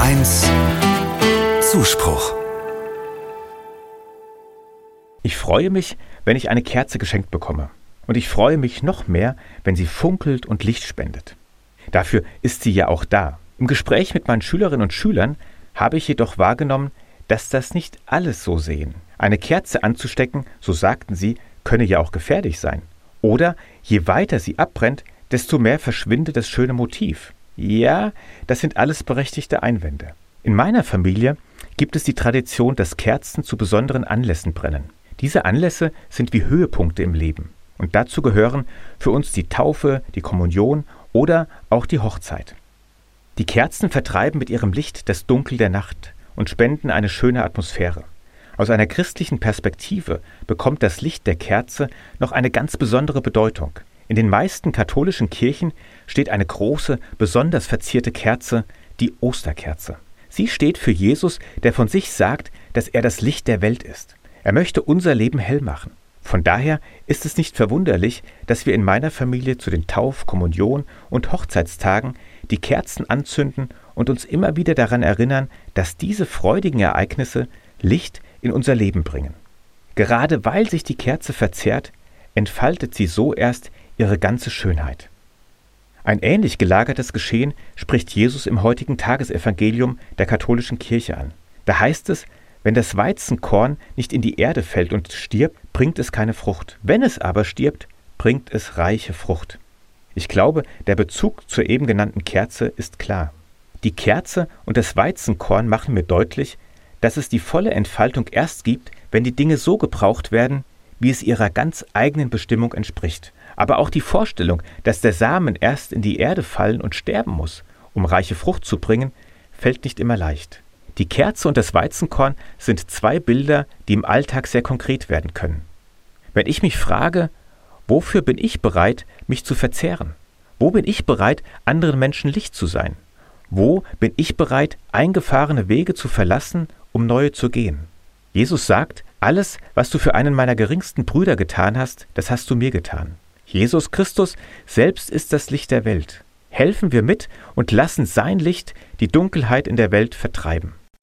1 Zuspruch. Ich freue mich, wenn ich eine Kerze geschenkt bekomme. Und ich freue mich noch mehr, wenn sie funkelt und Licht spendet. Dafür ist sie ja auch da. Im Gespräch mit meinen Schülerinnen und Schülern habe ich jedoch wahrgenommen, dass das nicht alles so sehen. Eine Kerze anzustecken, so sagten sie, könne ja auch gefährlich sein. Oder je weiter sie abbrennt, desto mehr verschwinde das schöne Motiv. Ja, das sind alles berechtigte Einwände. In meiner Familie gibt es die Tradition, dass Kerzen zu besonderen Anlässen brennen. Diese Anlässe sind wie Höhepunkte im Leben. Und dazu gehören für uns die Taufe, die Kommunion oder auch die Hochzeit. Die Kerzen vertreiben mit ihrem Licht das Dunkel der Nacht und spenden eine schöne Atmosphäre. Aus einer christlichen Perspektive bekommt das Licht der Kerze noch eine ganz besondere Bedeutung. In den meisten katholischen Kirchen steht eine große, besonders verzierte Kerze, die Osterkerze. Sie steht für Jesus, der von sich sagt, dass er das Licht der Welt ist. Er möchte unser Leben hell machen. Von daher ist es nicht verwunderlich, dass wir in meiner Familie zu den Tauf-, Kommunion- und Hochzeitstagen die Kerzen anzünden und uns immer wieder daran erinnern, dass diese freudigen Ereignisse Licht in unser Leben bringen. Gerade weil sich die Kerze verzehrt, entfaltet sie so erst ihre ganze Schönheit. Ein ähnlich gelagertes Geschehen spricht Jesus im heutigen Tagesevangelium der katholischen Kirche an. Da heißt es, wenn das Weizenkorn nicht in die Erde fällt und stirbt, bringt es keine Frucht. Wenn es aber stirbt, bringt es reiche Frucht. Ich glaube, der Bezug zur eben genannten Kerze ist klar. Die Kerze und das Weizenkorn machen mir deutlich, dass es die volle Entfaltung erst gibt, wenn die Dinge so gebraucht werden, wie es ihrer ganz eigenen Bestimmung entspricht. Aber auch die Vorstellung, dass der Samen erst in die Erde fallen und sterben muss, um reiche Frucht zu bringen, fällt nicht immer leicht. Die Kerze und das Weizenkorn sind zwei Bilder, die im Alltag sehr konkret werden können. Wenn ich mich frage, wofür bin ich bereit, mich zu verzehren? Wo bin ich bereit, anderen Menschen Licht zu sein? Wo bin ich bereit, eingefahrene Wege zu verlassen, um neue zu gehen? Jesus sagt, alles, was du für einen meiner geringsten Brüder getan hast, das hast du mir getan. Jesus Christus selbst ist das Licht der Welt. Helfen wir mit und lassen sein Licht die Dunkelheit in der Welt vertreiben.